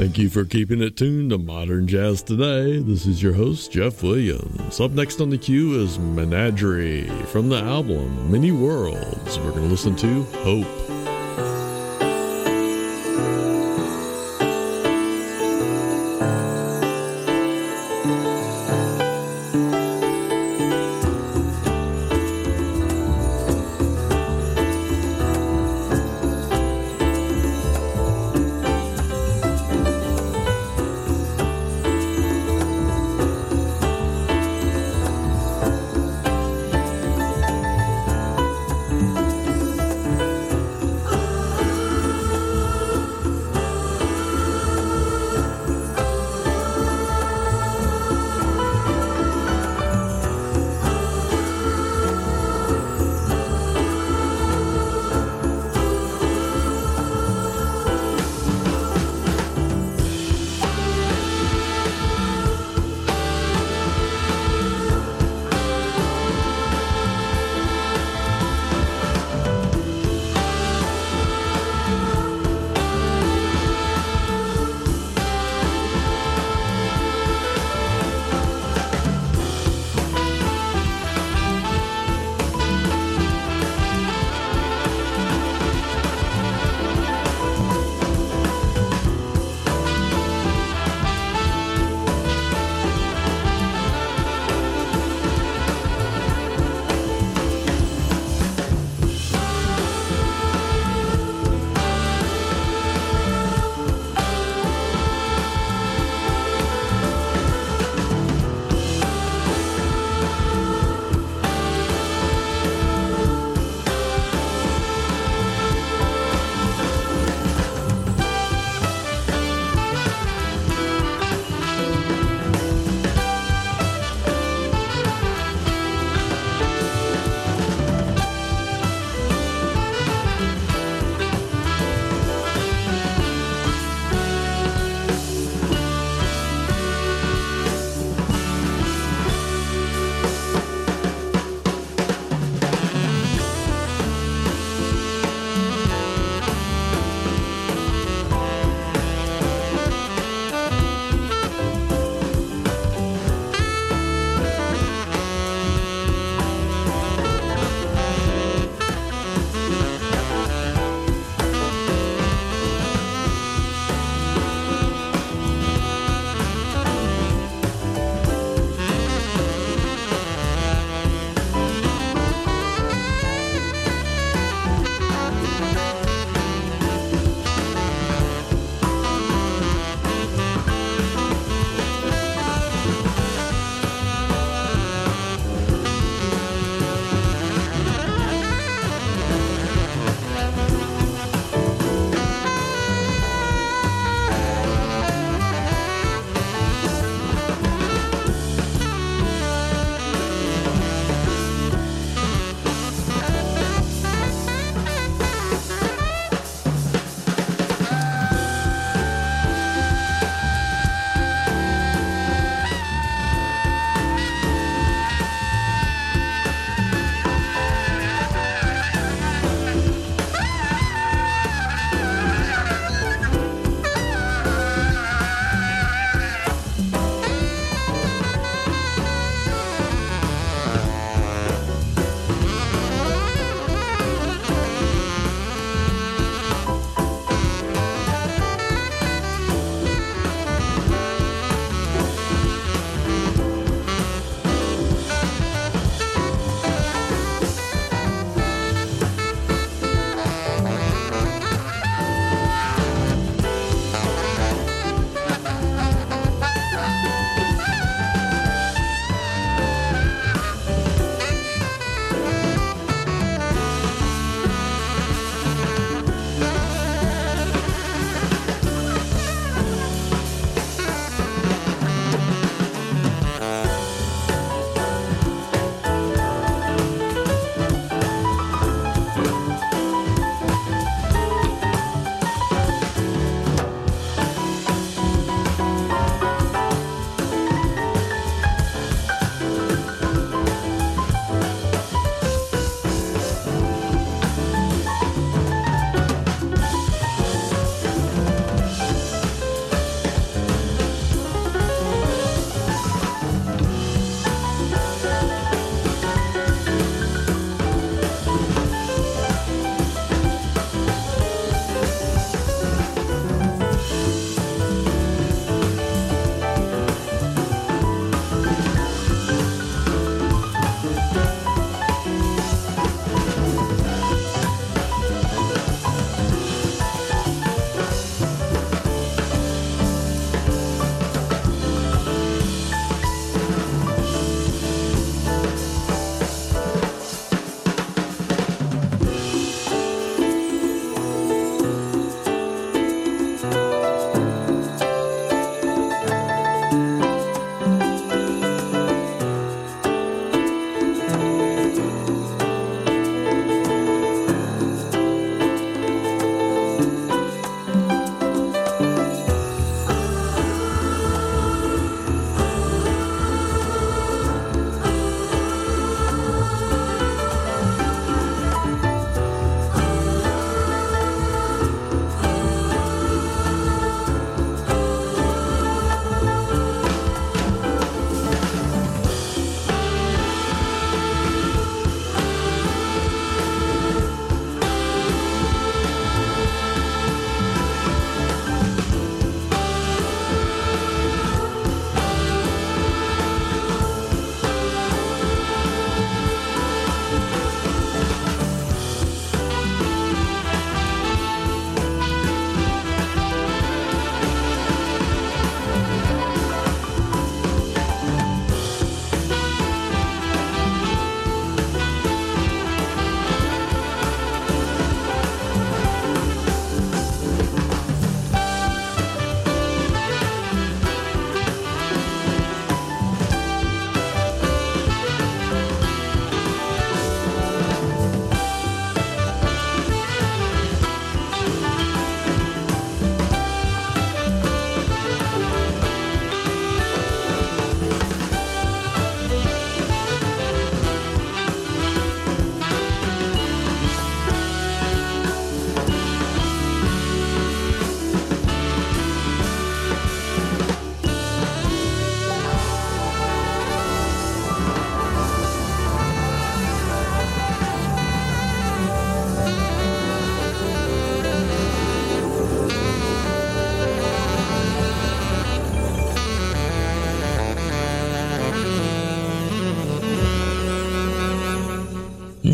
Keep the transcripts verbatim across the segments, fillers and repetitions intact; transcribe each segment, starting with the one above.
Thank you for keeping it tuned to Modern Jazz Today. This is your host, Jeff Williams. Up next on the queue is Menagerie from the album Many Worlds. We're going to listen to Hope.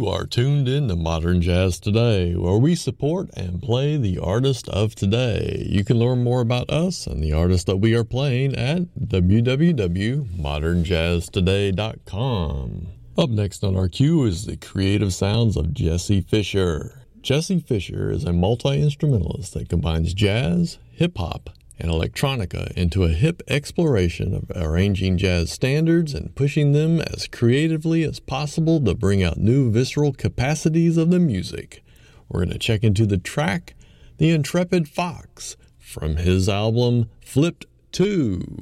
You are tuned in to Modern Jazz Today, where we support and play the artist of today. You can learn more about us and the artists that we are playing at w w w dot modern jazz today dot com. Up next on our queue is the creative sounds of Jesse Fisher. Jesse Fisher is a multi-instrumentalist that combines jazz, hip-hop, and electronica into a hip exploration of arranging jazz standards and pushing them as creatively as possible to bring out new visceral capacities of the music. We're going to check into the track, The Intrepid Fox, from his album Flipped two.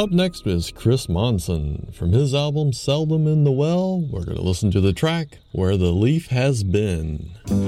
Up next is Chris Monson. From his album Seldom in the Well, we're going to listen to the track Where the Leaf Has Been.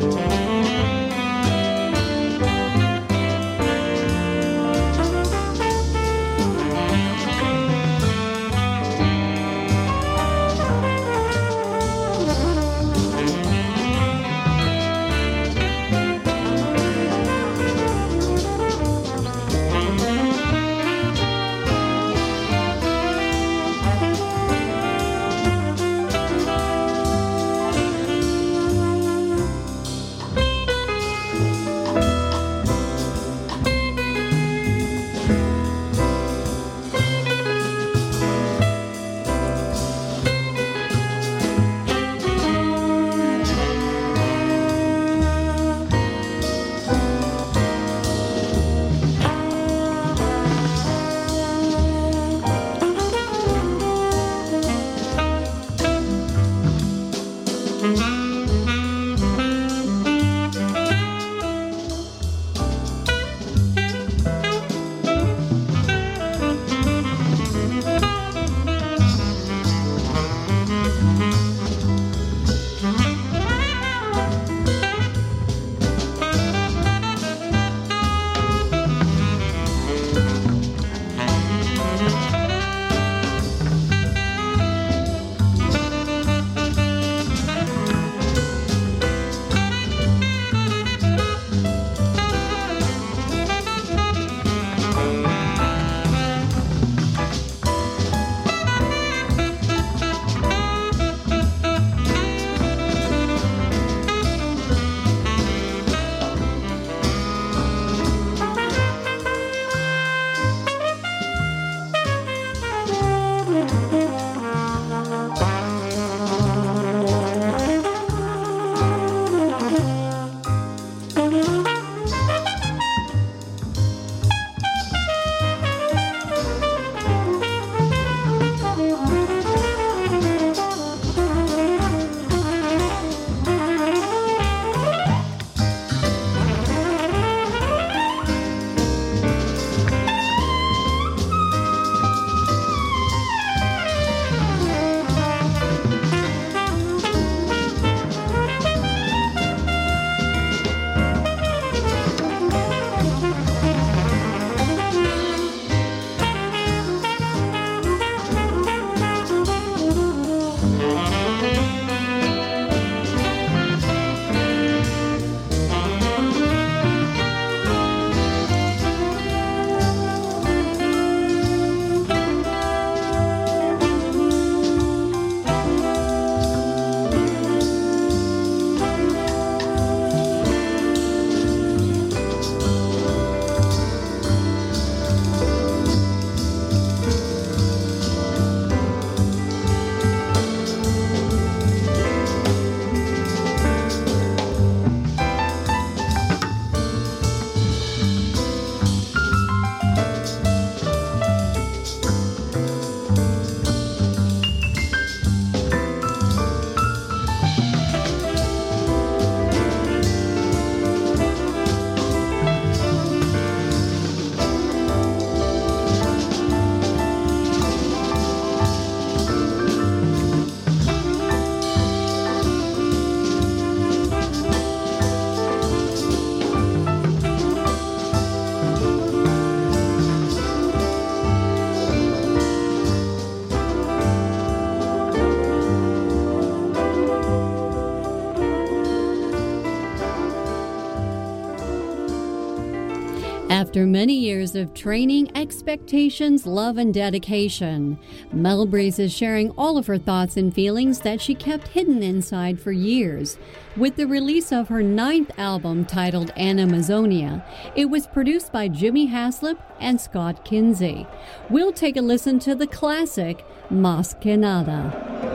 After many years of training, expectations, love, and dedication, Mel Breeze is sharing all of her thoughts and feelings that she kept hidden inside for years. With the release of her ninth album titled Animazonia, it was produced by Jimmy Haslip and Scott Kinsey. We'll take a listen to the classic, Mas Que Nada.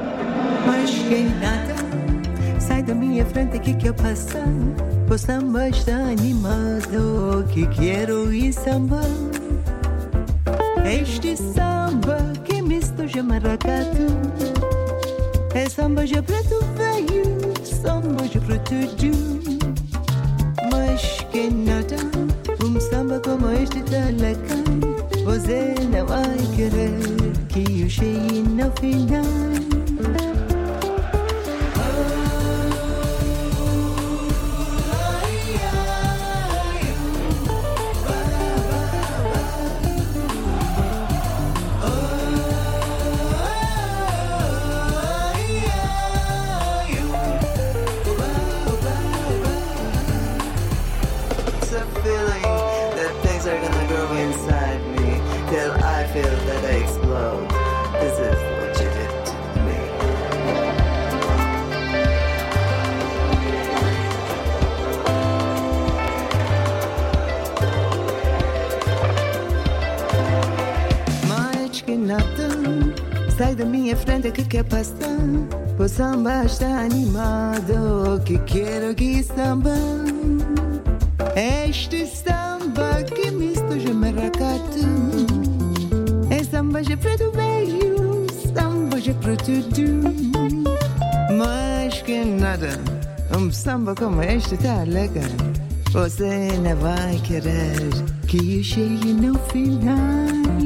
Mas que nada, sai da minha frente que quer passar. O samba está animado, que quero ir samba. Este samba que misto de maracatu. É samba de preto velho, samba de preto ju. Mas que nada, um samba como este tá legal. Você não vai querer que eu chegue no final. Sai da minha frente, que quer passar? O samba está animado, que quero que samba. Este samba que misto de maracatu. É samba de preto velho, samba de preto du. Mais que nada, um samba como este tá legal. Você não vai querer que eu chegue no final.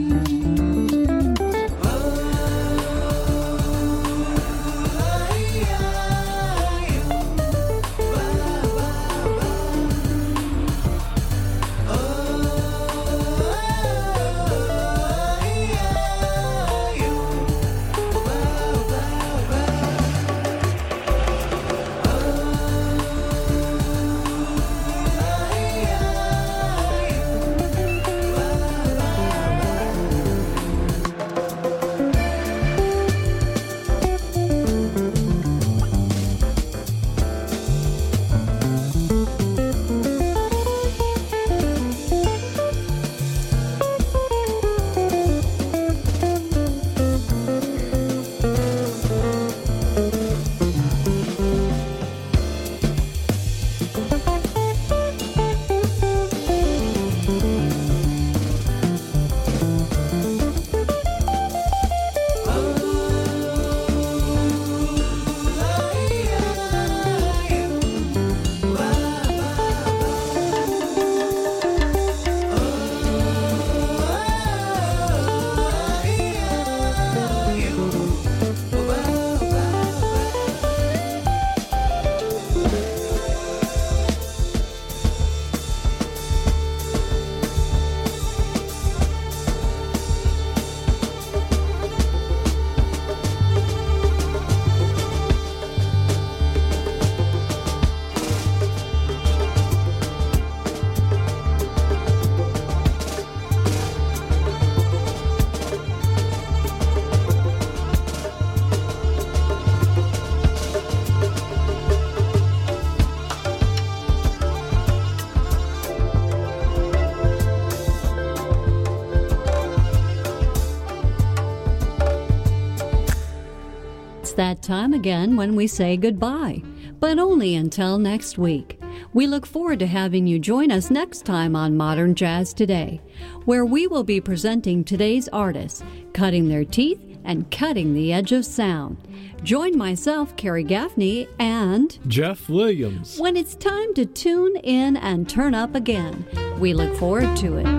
That time again when we say goodbye, but only until next week. We look forward to having you join us next time on Modern Jazz Today, where we will be presenting today's artists, cutting their teeth and cutting the edge of sound. Join myself, Carrie Gaffney, and Jeff Williams when it's time to tune in and turn up again. We look forward to it.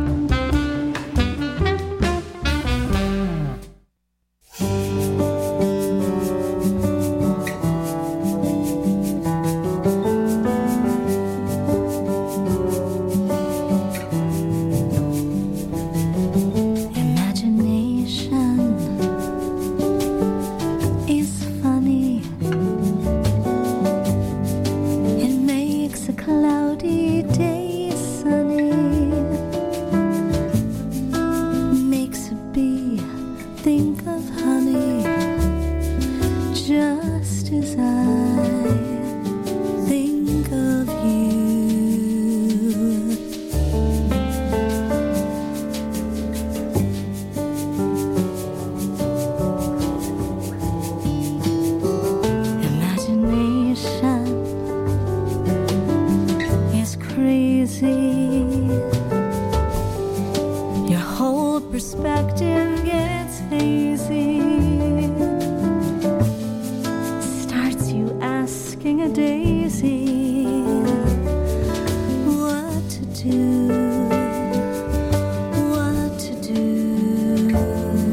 perspective gets hazy, starts you asking a daisy what to do, what to do.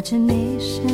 imagination.